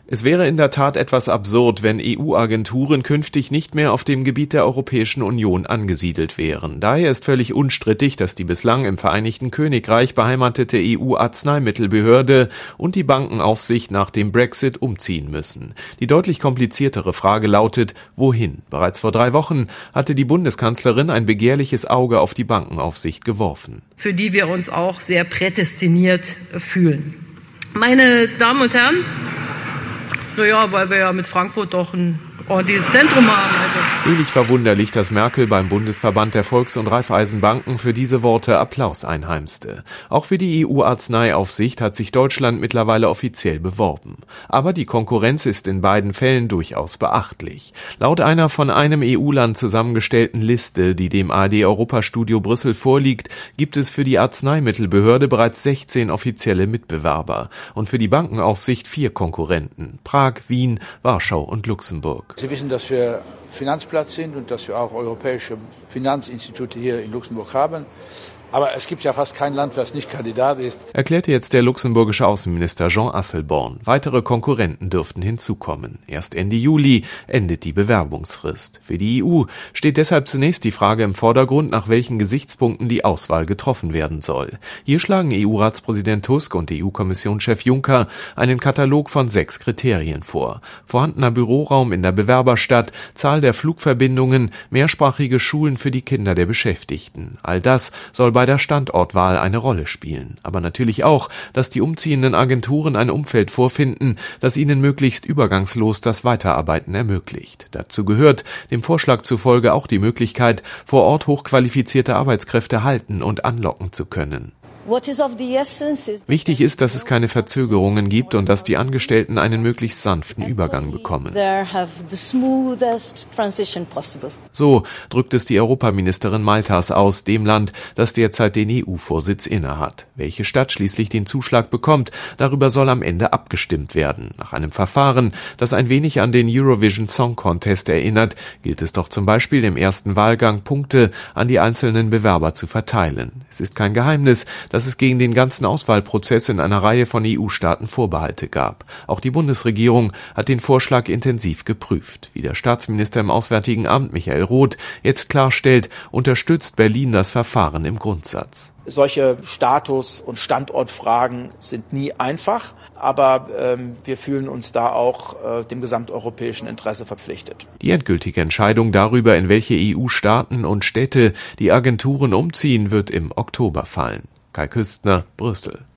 Es wäre in der Tat etwas absurd, wenn EU-Agenturen künftig nicht mehr auf dem Gebiet der Europäischen Union angesiedelt wären. Daher ist völlig unstrittig, dass die bislang im Vereinigten Königreich beheimatete EU-Arzneimittelbehörde und die Bankenaufsicht nach dem Brexit umziehen müssen. Die deutlich kompliziertere Frage lautet, wohin? Bereits vor 3 Wochen hatte die Bundeskanzlerin ein begehrliches Auge auf die Bankenaufsicht geworfen. Für die wir uns auch sehr prädestiniert fühlen. Meine Damen und Herren, naja, weil wir ja mit Frankfurt doch ein ordentliches Zentrum haben. Wenig verwunderlich, dass Merkel beim Bundesverband der Volks- und Raiffeisenbanken für diese Worte Applaus einheimste. Auch für die EU-Arzneiaufsicht hat sich Deutschland mittlerweile offiziell beworben. Aber die Konkurrenz ist in beiden Fällen durchaus beachtlich. Laut einer von einem EU-Land zusammengestellten Liste, die dem ARD-Europastudio Brüssel vorliegt, gibt es für die Arzneimittelbehörde bereits 16 offizielle Mitbewerber und für die Bankenaufsicht 4 Konkurrenten: Prag, Wien, Warschau und Luxemburg. Sie wissen, dass wir Finanzplatz sind und dass wir auch europäische Finanzinstitute hier in Luxemburg haben. Aber es gibt ja fast kein Land, das nicht Kandidat ist. Erklärte jetzt der luxemburgische Außenminister Jean Asselborn. Weitere Konkurrenten dürften hinzukommen. Erst Ende Juli endet die Bewerbungsfrist. Für die EU steht deshalb zunächst die Frage im Vordergrund, nach welchen Gesichtspunkten die Auswahl getroffen werden soll. Hier schlagen EU-Ratspräsident Tusk und EU-Kommissionschef Juncker einen Katalog von 6 Kriterien vor. Vorhandener Büroraum in der Bewerberstadt, Zahl der Flugverbindungen, mehrsprachige Schulen für die Kinder der Beschäftigten. All das soll bei der Standortwahl eine Rolle spielen. Aber natürlich auch, dass die umziehenden Agenturen ein Umfeld vorfinden, das ihnen möglichst übergangslos das Weiterarbeiten ermöglicht. Dazu gehört dem Vorschlag zufolge auch die Möglichkeit, vor Ort hochqualifizierte Arbeitskräfte halten und anlocken zu können. Wichtig ist, dass es keine Verzögerungen gibt und dass die Angestellten einen möglichst sanften Übergang bekommen. So drückt es die Europaministerin Maltas aus, dem Land, das derzeit den EU-Vorsitz innehat. Welche Stadt schließlich den Zuschlag bekommt, darüber soll am Ende abgestimmt werden. Nach einem Verfahren, das ein wenig an den Eurovision Song Contest erinnert, gilt es doch zum Beispiel im ersten Wahlgang Punkte an die einzelnen Bewerber zu verteilen. Es ist kein Geheimnis, dass es gegen den ganzen Auswahlprozess in einer Reihe von EU-Staaten Vorbehalte gab. Auch die Bundesregierung hat den Vorschlag intensiv geprüft. Wie der Staatsminister im Auswärtigen Amt Michael Roth jetzt klarstellt, unterstützt Berlin das Verfahren im Grundsatz. Solche Status- und Standortfragen sind nie einfach, aber wir fühlen uns da auch dem gesamteuropäischen Interesse verpflichtet. Die endgültige Entscheidung darüber, in welche EU-Staaten und Städte die Agenturen umziehen, wird im Oktober fallen. Kai Küstner, Brüssel.